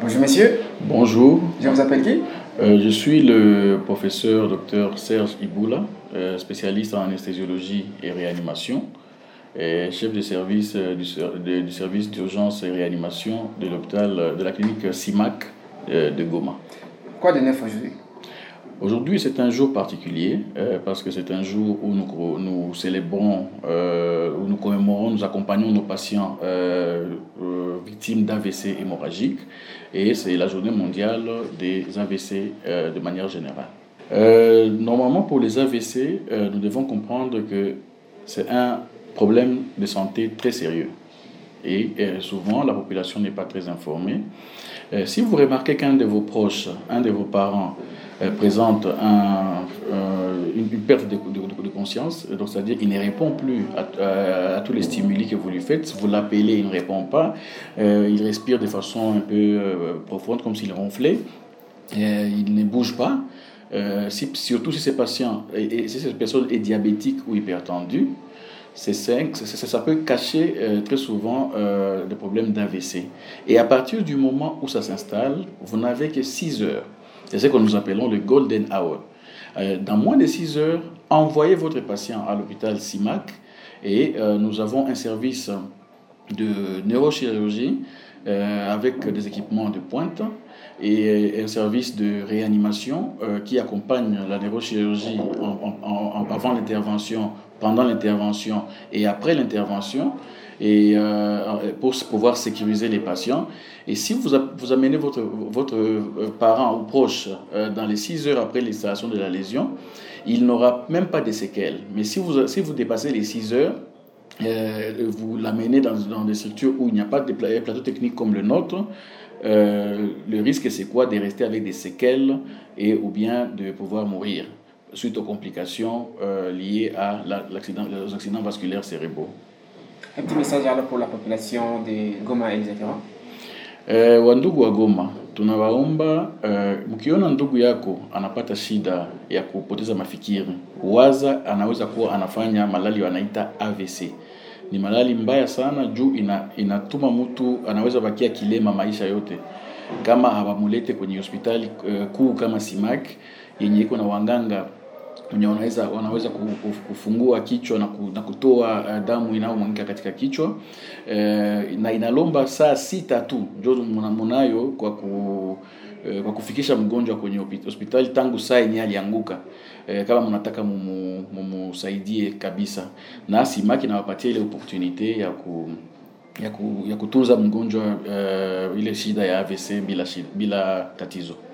Bonjour monsieur, Bonjour, je vous appelle qui? je suis le professeur Dr Serge Iboula, spécialiste en anesthésiologie et réanimation, et chef de service du service d'urgence et réanimation de l'hôpital de la clinique CIMAC de Goma. Quoi de neuf aujourd'hui? Aujourd'hui, c'est un jour particulier parce que c'est un jour où nous célébrons, où nous commémorons, nous accompagnons nos patients victimes d'AVC hémorragiques et c'est la journée mondiale des AVC de manière générale. Normalement, pour les AVC, nous devons comprendre que c'est un problème de santé très sérieux et souvent la population n'est pas très informée. Si vous remarquez qu'un de vos proches, un de vos parents présente une perte de conscience, donc c'est-à-dire qu'il ne répond plus à tous les stimuli que vous lui faites, vous l'appelez, il ne répond pas, il respire de façon un peu profonde comme s'il ronflait, il ne bouge pas, surtout si ces patients, et si cette personne est diabétique ou hypertendue, ça peut cacher très souvent des problèmes d'AVC. Et à partir du moment où ça s'installe, vous n'avez que 6 heures. C'est ce que nous appelons le golden hour. Dans moins de 6 heures, envoyez votre patient à l'hôpital CIMAC et nous avons un service de neurochirurgie avec des équipements de pointe et un service de réanimation qui accompagne la neurochirurgie avant l'intervention, pendant l'intervention et après l'intervention, et pour pouvoir sécuriser les patients. Et si vous amenez votre parent ou proche dans les 6 heures après l'installation de la lésion, il n'aura même pas de séquelles. Mais si vous dépassez les 6 heures, vous l'amenez dans des structures où il n'y a pas de plateau technique comme le nôtre, le risque c'est quoi? De rester avec des séquelles ou bien de pouvoir mourir suite aux complications liées aux accidents vasculaires cérébraux. Un petit message alors pour la population de Goma, etc. Wandugu wa Goma, tunawaomba mkiona ndugu yako anapata shida ya kupoteza mafikiri, waza anaweza kuwa anafanya malali wanaita AVC. Ni malali mbaya sana juu inatuma mtu anaweza bakia kilema maisha yote kama hawamulete kwenye hospitali kuu kama CIMAC yenye iko na waganga wenye wanaweza kufungua kichwa na kutoa damu inayomwagika katika kichwa, na inalomba saa 6 tu ndio mnayo kwa kufikisha mgonjwa kwenye hospitali tangu saa yenyewe alianguka, kama mnataka mumusaidie kabisa, na CIMAC inawapatia ile opportunity ya kutunza mgonjwa ile shida ya AVC bila tatizo.